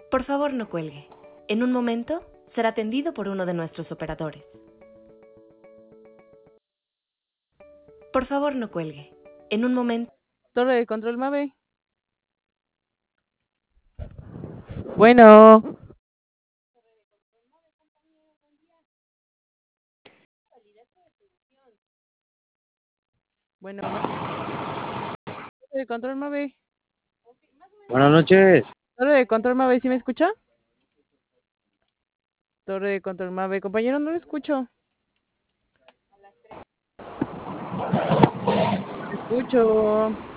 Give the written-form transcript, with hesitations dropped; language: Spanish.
Por favor, no cuelgue. En un momento será atendido por uno de nuestros operadores. Por favor, no cuelgue. En un momento... Torre de control Mave. Bueno. Bueno. Torre de control Mave. Buenas noches. Torre de control Mave, ¿sí me escucha? Torre de control Mave. Compañero, no lo escucho. Escucho.